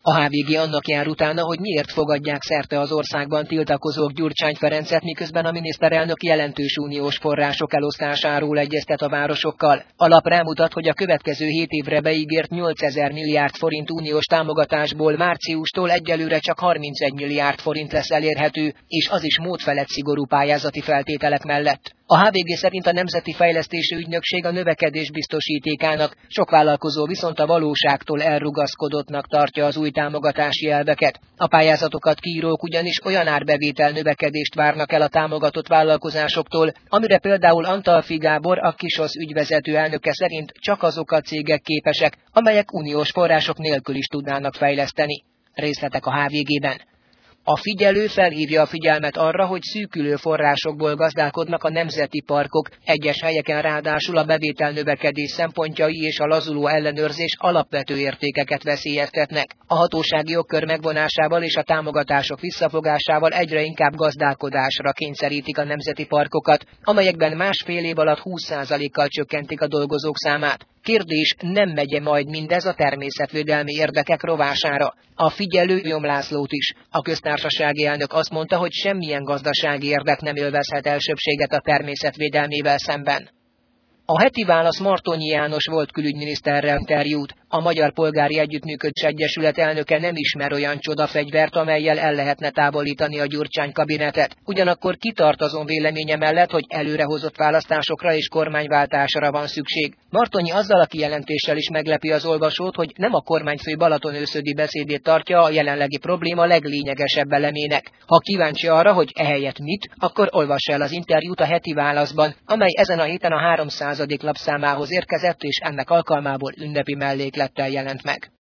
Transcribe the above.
A HVG annak jár utána, hogy miért fogadják szerte az országban tiltakozók Gyurcsány Ferencet, miközben a miniszterelnök jelentős uniós források elosztásáról egyeztet a városokkal. A lap rámutat, hogy a következő 7 évre beígért 8000 milliárd forint uniós támogatásból márciustól egyelőre csak 31 milliárd forint lesz elérhető, és az is módfelett szigorú pályázati feltételek mellett. A HVG szerint a Nemzeti Fejlesztési Ügynökség a növekedés biztosítékának, sok vállalkozó viszont a valóságtól elrugaszkodottnak tartja az új támogatási elveket. A pályázatokat kiírók ugyanis olyan árbevétel növekedést várnak el a támogatott vállalkozásoktól, amire például Antalfi Gábor, a KISOSZ ügyvezető elnöke szerint csak azok a cégek képesek, amelyek uniós források nélkül is tudnának fejleszteni. Részletek a HVG-ben. A figyelő felhívja a figyelmet arra, hogy szűkülő forrásokból gazdálkodnak a nemzeti parkok, egyes helyeken ráadásul a bevételnövekedés szempontjai és a lazuló ellenőrzés alapvető értékeket veszélyeztetnek. A hatósági jogkör megvonásával és a támogatások visszafogásával egyre inkább gazdálkodásra kényszerítik a nemzeti parkokat, amelyekben másfél év alatt 20%-kal csökkentik a dolgozók számát. Kérdés, nem megye majd mindez a természetvédelmi érdekek rovására? A figyelő Jom Lászlót is. A köztársasági elnök azt mondta, hogy semmilyen gazdasági érdek nem élvezhet elsőbbséget a természetvédelmével szemben. A Heti Válasz Martonyi János volt külügyminiszterrel interjút. A Magyar Polgári Együttműködés Egyesület elnöke nem ismer olyan csodafegyvert, amellyel el lehetne távolítani a Gyurcsány kabinetet. Ugyanakkor kitart azon véleménye mellett, hogy előrehozott választásokra és kormányváltásra van szükség. Martonyi azzal a kijelentéssel is meglepi az olvasót, hogy nem a kormányfő balatonőszödi beszédét tartja a jelenlegi probléma leglényegesebb elemének. Ha kíváncsi arra, hogy ehelyett mit, akkor olvassa el az interjút a Heti Válaszban, amely ezen a héten a 300. lapszámához érkezett, és ennek alkalmából ünnepi melléklettel jelent meg.